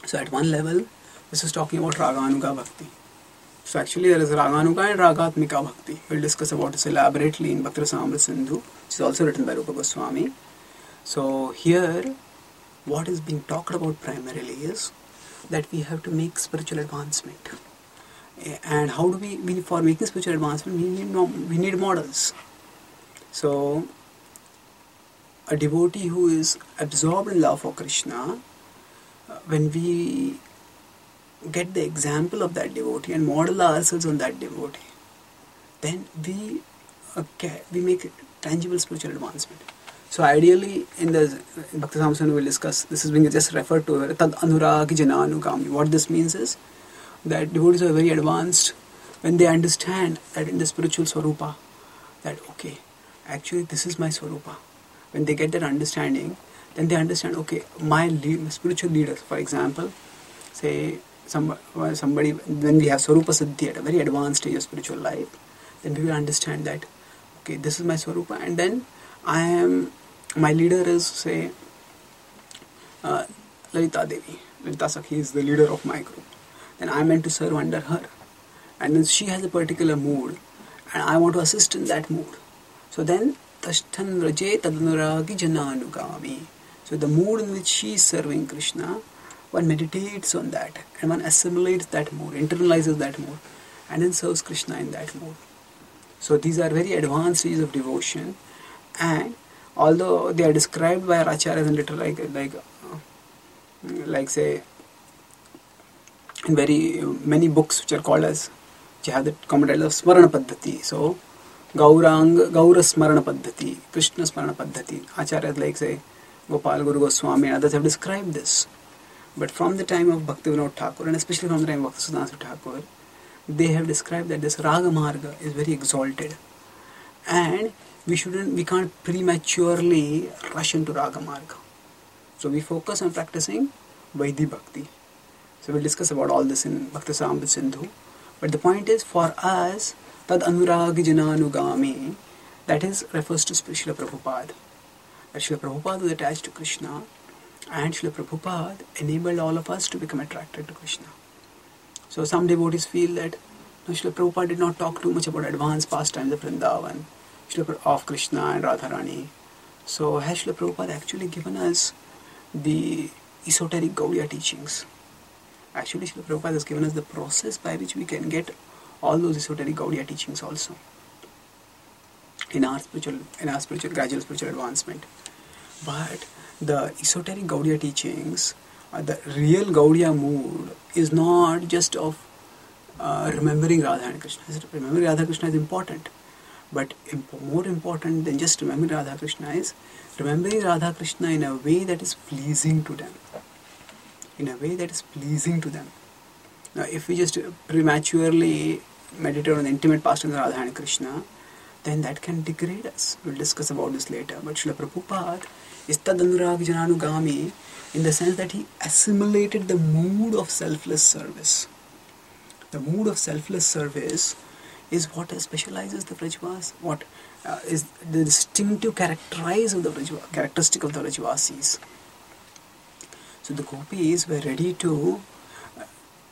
So at one level, this is talking about Raganuga Bhakti. So actually there is Raganuga and Ragatmika Bhakti. We'll discuss about this elaborately in Bhakti Rasamrita Sindhu, which is also written by Rupa Goswami. So here, what is being talked about primarily is that we have to make spiritual advancement. And how do we, we for making spiritual advancement, we need, we need models. So, a devotee who is absorbed in love for Krishna, when we get the example of that devotee and model ourselves on that devotee, then we okay, we make tangible spiritual advancement. So ideally, in the in Bhakti Rasamrita Sindhu we'll discuss, this is being just referred to, Tad Anuragi Jananugami. What this means is that devotees are very advanced when they understand that in the spiritual Swarupa, that okay, actually this is my Swarupa. When they get that understanding, then they understand, okay, my lead, spiritual leaders, for example, say, Some, somebody, when we have Swarupa Siddhi at a very advanced stage of spiritual life, then we will understand that, okay, this is my Swarupa, and then I am, my leader is, say, uh, Lalita Devi. Lalita Sakhi is the leader of my group. Then I am meant to serve under her. And then she has a particular mood, and I want to assist in that mood. So then, Tashthan Raje Tadanuragi Jananugami. So the mood in which she is serving Krishna, one meditates on that and one assimilates that mood, internalizes that mood, and then serves Krishna in that mood. So these are very advanced stages of devotion, and although they are described by our acharyas in little like like uh, like say in very uh, many books which are called as, which have the common title of Smarana Paddhati. So Gaurang Gaura Smarana Paddhati, Krishna Smarana Paddhati. Acharyas like say Gopal Guru Goswami and others have described this. But from the time of Bhaktivinoda Thakur, and especially from the time of Bhakti Thakur, they have described that this Raga Marga is very exalted, and we shouldn't, we can't prematurely rush into Raga Marga. So we focus on practicing Vaidhi Bhakti. So we'll discuss about all this in Bhakti Rasamrita Sindhu. But the point is, for us, Tad Anuragi Jananugami, that is refers to Srila Prabhupada. That Srila Prabhupada was attached to Krishna, and Srila Prabhupada enabled all of us to become attracted to Krishna. So some devotees feel that no, Srila Prabhupada did not talk too much about advanced pastimes of Vrindavan, of Krishna and Radharani. So has Srila Prabhupada actually given us the esoteric Gaudiya teachings? Actually, Srila Prabhupada has given us the process by which we can get all those esoteric Gaudiya teachings also in our spiritual, in our spiritual, gradual spiritual advancement. But the esoteric Gaudiya teachings, uh, the real Gaudiya mood is not just of uh, remembering Radha and Krishna. Remembering Radha Krishna is important, but imp- more important than just remembering Radha Krishna is remembering Radha Krishna in a way that is pleasing to them. In a way that is pleasing to them. Now, if we just prematurely meditate on the intimate pastimes of Radha and Krishna, then that can degrade us. We'll discuss about this later. But Srila Prabhupada is Tad Anuragi Jananugami in the sense that he assimilated the mood of selfless service. The mood of selfless service is what specializes the Brajvas, what uh, is the distinctive characterize of the Brajva, characteristic of the Brajvasis. So the gopis were ready to uh,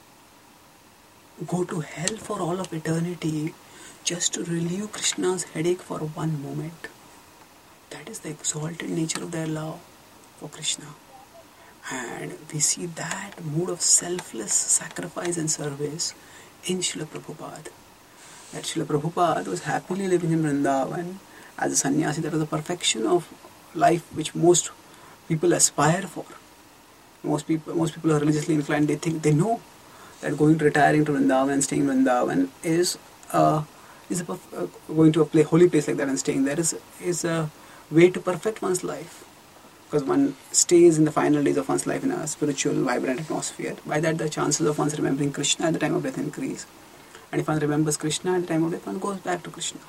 go to hell for all of eternity just to relieve Krishna's headache for one moment. That is the exalted nature of their love for Krishna. And we see that mood of selfless sacrifice and service in Srila Prabhupada. That Srila Prabhupada was happily living in Vrindavan as a sannyasi. That was the perfection of life which most people aspire for. Most people, most people are religiously inclined. They think, they know that going to retiring to Vrindavan and staying in Vrindavan is uh, is a, uh, going to a play, holy place like that and staying there is is a way to perfect one's life, because one stays in the final days of one's life in a spiritual, vibrant atmosphere. By that, the chances of one's remembering Krishna at the time of death increase. And if one remembers Krishna at the time of death, one goes back to Krishna.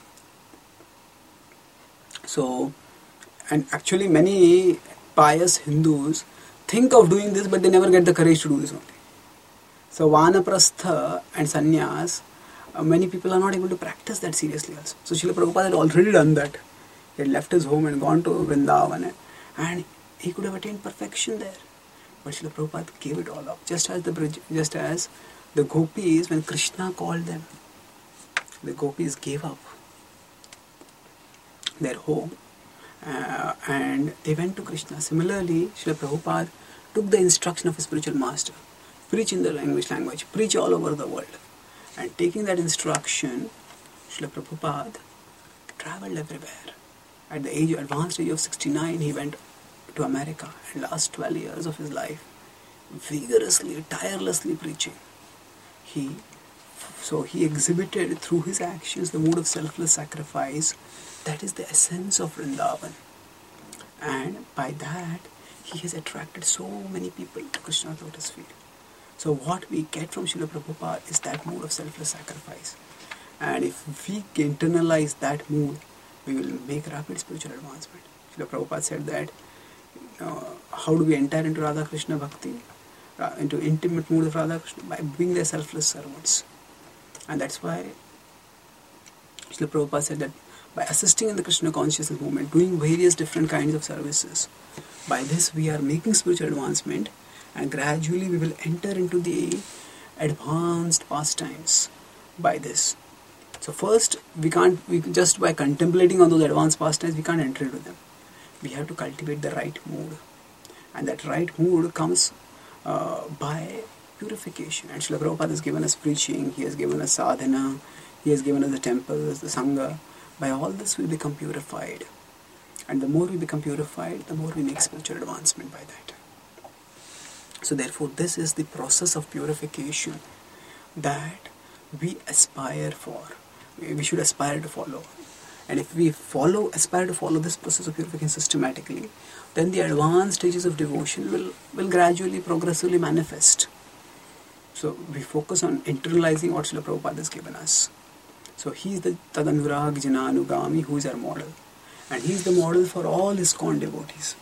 So, and actually many pious Hindus think of doing this, but they never get the courage to do this only. So, Vanaprastha and Sannyas, uh, many people are not able to practice that seriously also. So, Srila Prabhupada had already done that. He had left his home and gone to Vrindavan, and he could have attained perfection there. But Srila Prabhupada gave it all up. Just as the Braj, just as the gopis, when Krishna called them, the gopis gave up their home uh, and they went to Krishna. Similarly, Srila Prabhupada took the instruction of his spiritual master, preach in the English language, preach all over the world. And taking that instruction, Srila Prabhupada travelled everywhere. At the age, advanced age of sixty-nine, he went to America, and last twelve years of his life, vigorously, tirelessly preaching. He, so he exhibited through his actions the mood of selfless sacrifice. That is the essence of Vrindavan. And by that, he has attracted so many people to Krishna's lotus feet. So what we get from Srila Prabhupada is that mood of selfless sacrifice. And if we internalize that mood, we will make rapid spiritual advancement. Srila Prabhupada said that, uh, how do we enter into Radha Krishna Bhakti? Uh, into intimate mood of Radha Krishna? By being their selfless servants. And that's why Srila Prabhupada said that by assisting in the Krishna consciousness movement, doing various different kinds of services, by this we are making spiritual advancement, and gradually we will enter into the advanced pastimes by this. So first, we can't, we just by contemplating on those advanced pastimes, we can't enter into them. We have to cultivate the right mood. And that right mood comes uh, by purification. And Srila Prabhupada has given us preaching, he has given us sadhana, he has given us the temples, the sangha. By all this we become purified. And the more we become purified, the more we make spiritual advancement by that. So therefore, this is the process of purification that we aspire for. We should aspire to follow. And if we follow, aspire to follow this process of purification systematically, then the advanced stages of devotion will, will gradually, progressively manifest. So we focus on internalizing what Srila Prabhupada has given us. So he is the Tadanurag Jananugami, who is our model. And he is the model for all ISKCON devotees.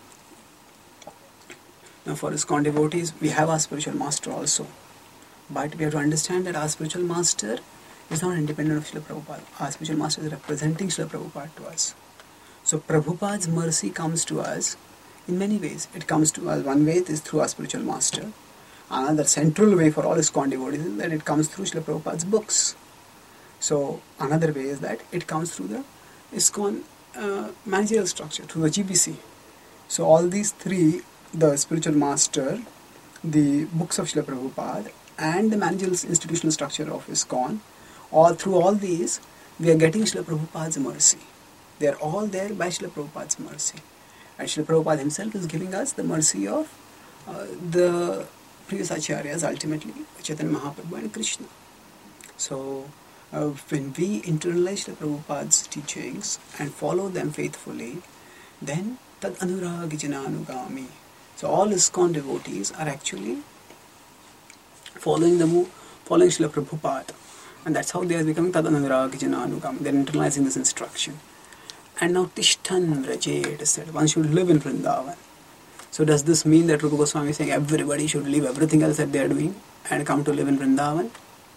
Now for ISKCON devotees, we have our spiritual master also. But we have to understand that our spiritual master is not independent of Srila Prabhupada. Our spiritual master is representing Srila Prabhupada to us. So Prabhupada's mercy comes to us in many ways. It comes to us, one way is through our spiritual master. Another central way for all ISKCON devotees is that it comes through Srila Prabhupada's books. So another way is that it comes through the ISKCON uh, managerial structure, through the G B C. So all these three, the spiritual master, the books of Srila Prabhupada, and the managerial institutional structure of ISKCON, all through all these, we are getting Srila Prabhupada's mercy. They are all there by Srila Prabhupada's mercy. And Srila Prabhupada himself is giving us the mercy of uh, the previous acharyas, ultimately Chaitanya Mahaprabhu and Krishna. So uh, when we internalize Srila Prabhupada's teachings and follow them faithfully, then tad anuragi jananugami. So all ISKCON devotees are actually following the move, following Srila Prabhupada. And that's how they are becoming tad anuragi jananugami. They are internalizing this instruction. And now Tishtan Vrajet is said, one should live in Vrindavan. So does this mean that Rupa Goswami is saying everybody should leave everything else that they are doing and come to live in Vrindavan?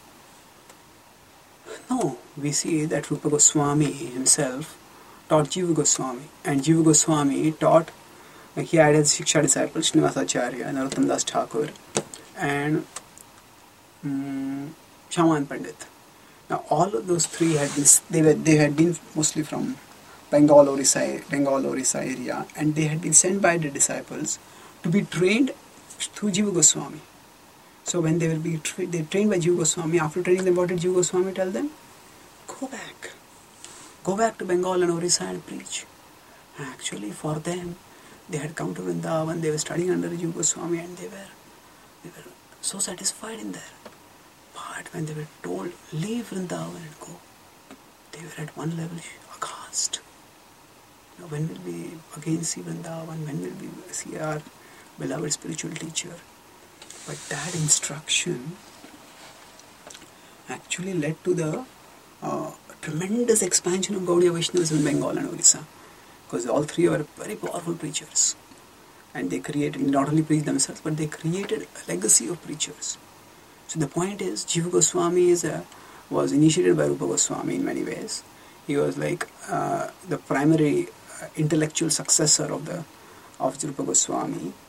No, we see that Rupa Goswami himself taught Jiva Goswami. And Jiva Goswami taught, he had his Shiksha disciples, Srinivasacharya, Narottam Das Thakur, and um, Shaman Pandit. Now all of those three had been, they, were, they had been mostly from Bengal, Orissa, Bengal, Orissa area, and they had been sent by the disciples to be trained through Jiva Goswami. So when they will be tra- they trained by Jiva Goswami, after training them, what did Jiva Goswami tell them? Go back. Go back to Bengal and Orissa and preach. And actually for them, they had come to Vrindavan, they were studying under Jiva Goswami, and they were, they were so satisfied in there. But when they were told, leave Vrindavan and go, they were at one level aghast. Now, when will we again see Vrindavan? When will we see our beloved spiritual teacher? But that instruction actually led to the uh, tremendous expansion of Gaudiya Vaishnavas in Bengal and Orissa. Because all three were very powerful preachers. And they created, not only preached themselves, but they created a legacy of preachers. So the point is, Jiva Goswami is a, was initiated by Rupa Goswami in many ways. He was like uh, the primary uh, intellectual successor of the of Rupa Goswami.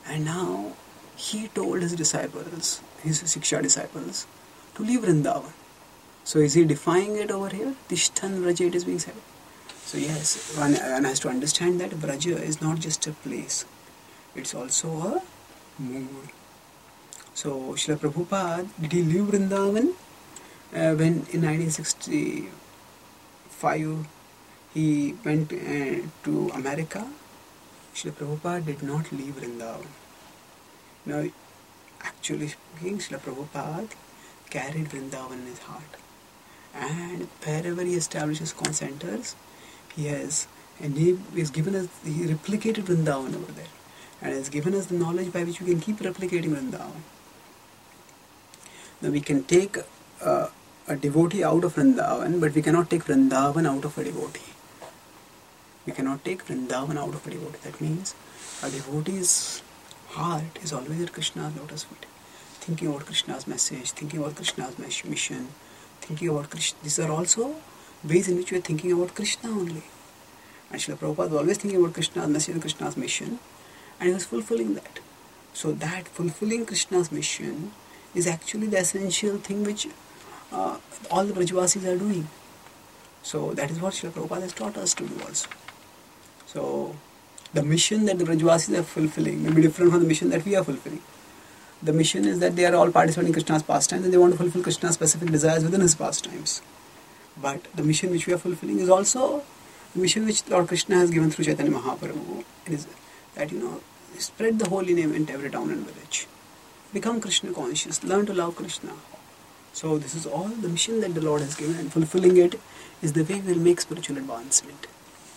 And now he told his disciples, his Siksha disciples, to leave Vrindavan. So is he defying it over here? Tishtan Vraja, it is being said. So yes, one, one has to understand that Vraja is not just a place. It's also a mood. So Srila Prabhupada, did he leave Vrindavan uh, when in nineteen sixty-five he went uh, to America? Srila Prabhupada did not leave Vrindavan. Now, actually speaking, Srila Prabhupada carried Vrindavan in his heart. And wherever he establishes concenters, he has, and he has given us, he replicated Vrindavan over there. And has given us the knowledge by which we can keep replicating Vrindavan. Now we can take uh, a devotee out of Vrindavan, but we cannot take Vrindavan out of a devotee. We cannot take Vrindavan out of a devotee. That means a devotee's heart is always at Krishna's lotus feet. Thinking about Krishna's message, thinking about Krishna's mission, thinking about Krishna. These are also ways in which we are thinking about Krishna only. And Srila Prabhupada was always thinking about Krishna's message and Krishna's mission, and he was fulfilling that. So that fulfilling Krishna's mission is actually the essential thing which uh, all the Brajvasis are doing. So that is what Srila Prabhupada has taught us to do also. So the mission that the Brajvasis are fulfilling may be different from the mission that we are fulfilling. The mission is that they are all participating in Krishna's pastimes and they want to fulfill Krishna's specific desires within his pastimes. But the mission which we are fulfilling is also the mission which Lord Krishna has given through Chaitanya Mahaprabhu. It is that, you know, spread the holy name into every town and village. Become Krishna conscious. Learn to love Krishna. So this is all the mission that the Lord has given, and fulfilling it is the way we will make spiritual advancement.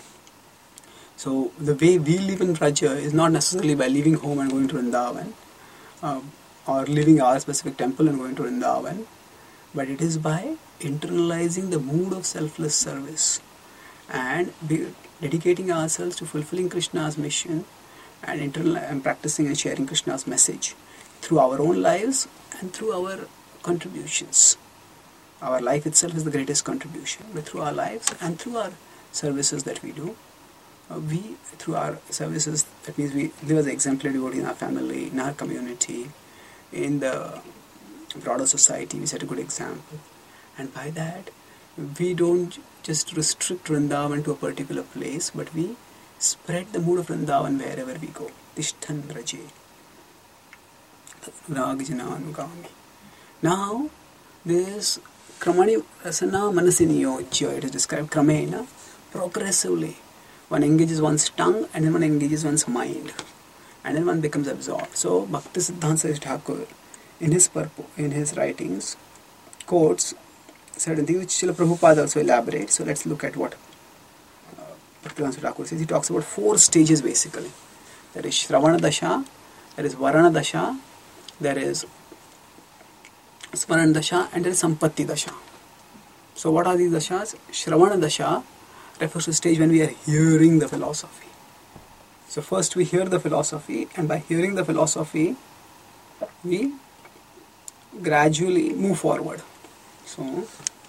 So the way we live in Vraja is not necessarily by leaving home and going to Vrindavan, uh, or leaving our specific temple and going to Vrindavan, but it is by internalizing the mood of selfless service and be dedicating ourselves to fulfilling Krishna's mission and, internal, and practicing and sharing Krishna's message through our own lives and through our contributions. Our life itself is the greatest contribution, but through our lives and through our services that we do, uh, we, through our services, that means we live as an exemplary devotee in our family, in our community, in the broader society, we set a good example. And by that, we don't just restrict Vrindavan to a particular place, but we spread the mood of Vrindavan wherever we go. Tishtan Vraje. Now, this Kramani Rasana Manasiniyojya, it is described Kramena, progressively. One engages one's tongue and then one engages one's mind. And then one becomes absorbed. So, Bhakti Siddhanta Saraswati Thakur, in his, purpo- in his writings, quotes certain things which Srila Prabhupada also elaborates. So, let's look at what uh, Bhakti Siddhanta Saraswati Thakur says. He talks about four stages basically. There is Shravana Dasha, there is Varana Dasha, there is Smaran Dasha, and there is Sampatti Dasha. So what are these Dashas? Shravana Dasha refers to the stage when we are hearing the philosophy. So first we hear the philosophy, and by hearing the philosophy, we gradually move forward. So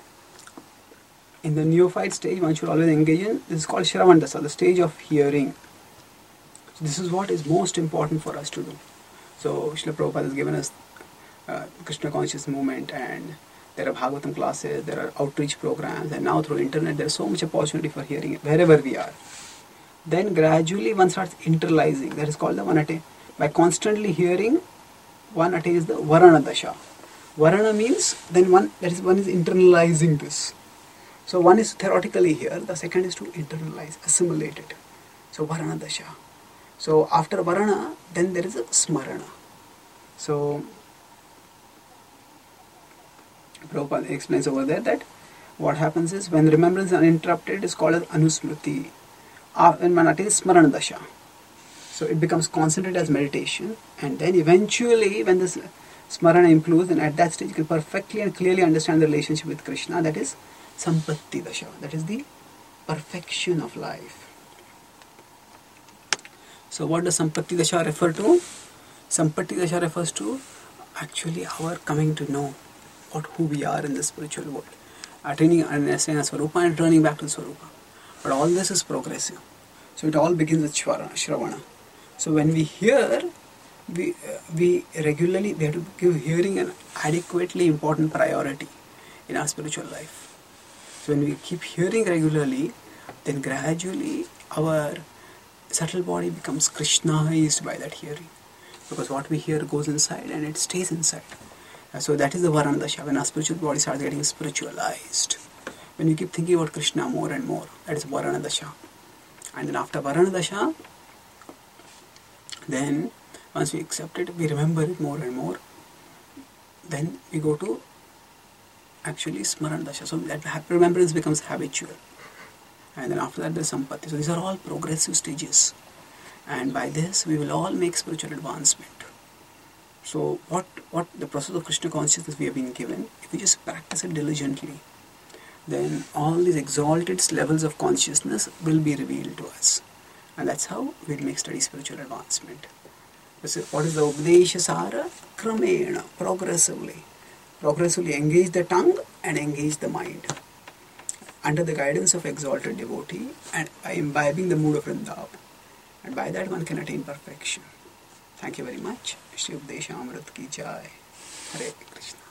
in the neophyte stage, one should always engage in, this is called Shravana Dasha, the stage of hearing. So this is what is most important for us to do. So Srila Prabhupada has given us uh, Krishna conscious movement, and there are Bhagavatam classes, there are outreach programs, and now through internet there is so much opportunity for hearing it wherever we are. Then gradually one starts internalizing. That is called the one attain. By constantly hearing, one attains the Varana Dasha. Varana means then one that is one is internalizing this. So one is theoretically here, the second is to internalize, assimilate it. So Varana Dasha. So after Varana, then there is a Smarana. So Prabhupada explains over there that what happens is when remembrance is uninterrupted, it is called as Anusmriti. When one attains Smarana Dasha. So it becomes concentrated as meditation, and then eventually when this Smarana improves, then at that stage you can perfectly and clearly understand the relationship with Krishna. That is Sampatti Dasha. That is the perfection of life. So what does Sampatti Dasha refer to? Sampatti Dasha refers to actually our coming to know what who we are in the spiritual world. Attaining and understanding our Swarupa and turning back to Swarupa. But all this is progressive. So it all begins with Shravana. So when we hear, we uh, we regularly we have to give hearing an adequately important priority in our spiritual life. So when we keep hearing regularly, then gradually our subtle body becomes Krishnaized by that hearing, because what we hear goes inside and it stays inside. Uh, so that is the Varana Dasha, when our spiritual body starts getting spiritualized. When you keep thinking about Krishna more and more, that is Varana Dasha. And then after Varana Dasha, then once we accept it, we remember it more and more, then we go to actually Smarana Dasha. So that remembrance becomes habitual. And then after that, there's Sampatti. So these are all progressive stages. And by this, we will all make spiritual advancement. So what, what the process of Krishna consciousness we have been given, if we just practice it diligently, then all these exalted levels of consciousness will be revealed to us. And that's how we'll make steady spiritual advancement. So what is the Upadesha Sara? Kramena, progressively. Progressively engage the tongue and engage the mind under the guidance of exalted devotee and by imbibing the mood of Vrindavan. And by that one can attain perfection. Thank you very much. Shri Upadesha Amrit Ki Jai. Hare Krishna.